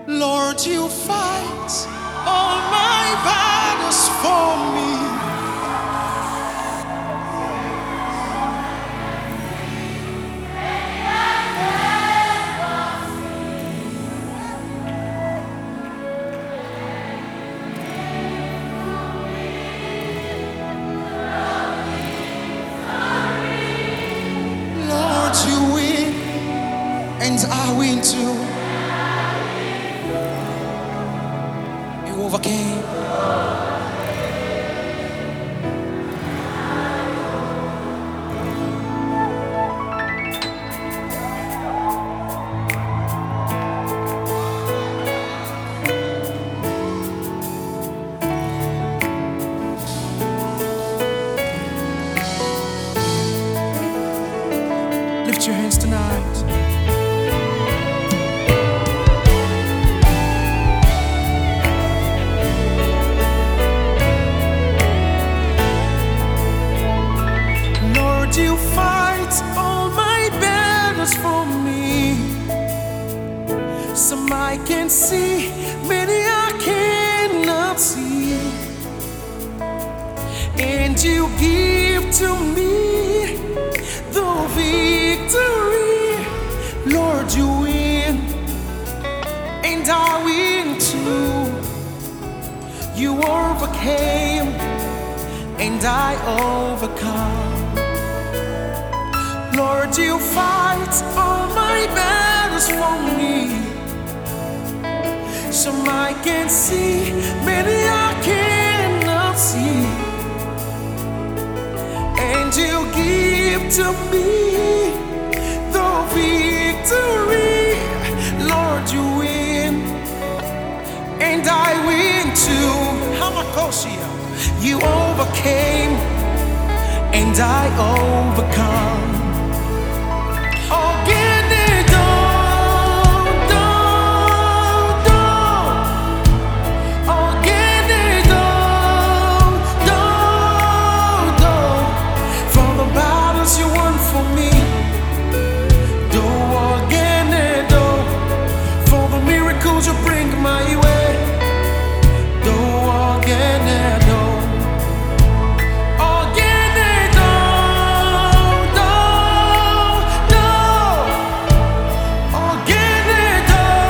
Lord, you fight all my battles for me. Lord, you win, and I win too. You overcame. Lift your hands tonight. Lord, you fight all my battles for me. Some I can see, many I cannot see. And you give to me the victory. Lord, you win, and I win too. You overcame, and I overcome. Lord, you fight all my battles for me. Some I can see, many I cannot see. And you give to me the victory. Lord, you win, and I win too. Hamakoshia, you overcame, and I overcome. You bring my way, do again and do, again and do, again and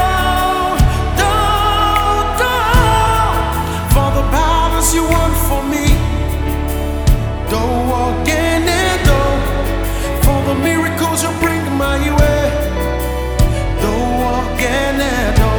do, for the battles you won for me. Do again and do, for the miracles you bring my way. Do again and do.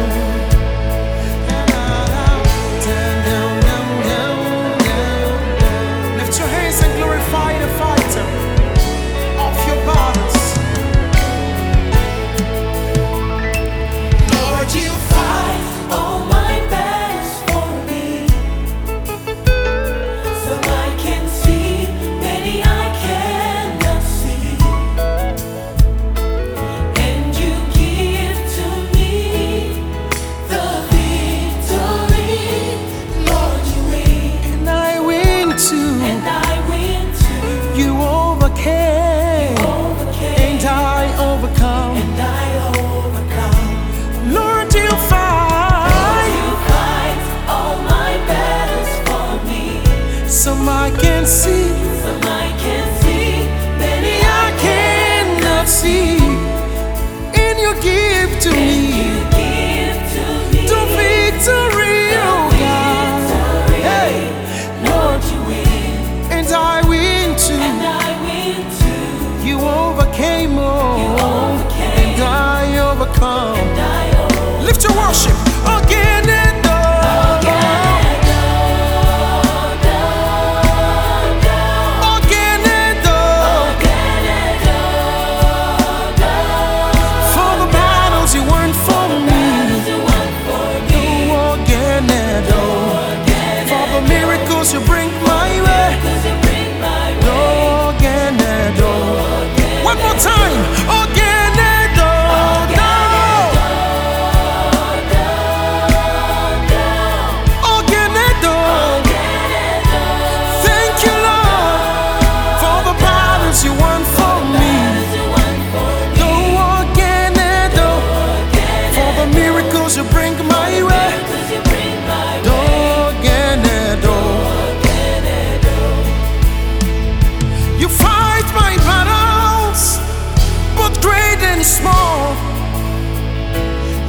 Some I can see, many I cannot see. And you give to me the victory, oh God. Hey, Lord, you win, and I win too. You overcame all, and I overcome. Lift your worship again and you bring my way. Do again and do. One more time. Again and do.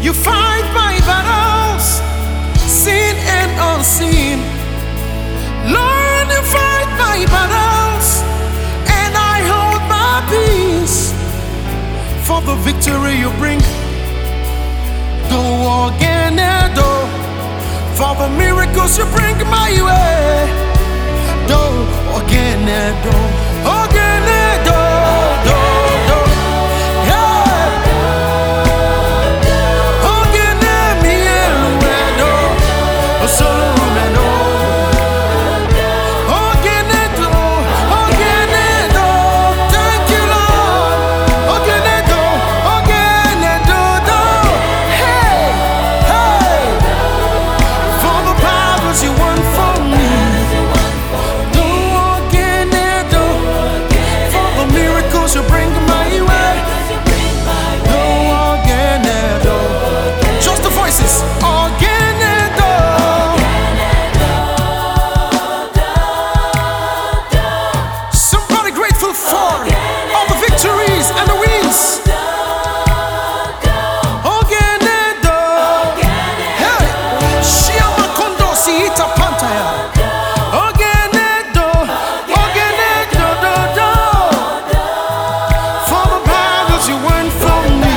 You fight my battles, seen and unseen. Lord, you fight my battles, and I hold my peace. For the victory you bring, do again and do. For the miracles you bring my way, do again and do. Again and do, do, do. Yeah. Again and me and do. Solo and do. Again and do. Again and do. Thank you, Lord. Again and do. Again and do, do. Hey, hey. For the battles you won for me. Do again and do. For the miracles you bring my way. Do again and do. Just the voices. Again and do. Somebody grateful for all the victories and the wins. Again and do. Hey, Shiama Kondo Siita Pantaya. Again and do. Again and do, do, do. For the battles you won for me.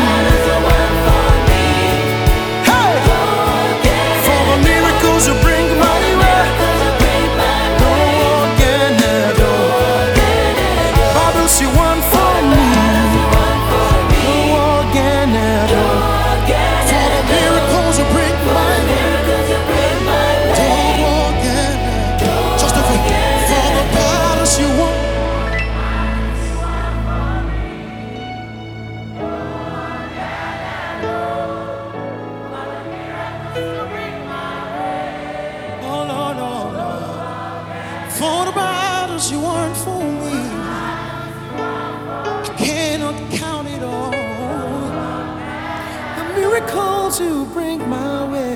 Hey, for the miracles you bring my way. Do again and do. Battles you won for me. Do again and do. For the miracles you bring my way. Do again and do. Just a bit. For the battles you won. Oh Lord, oh Lord. For the battles you won for me. I cannot count it all. The miracles you bring my way.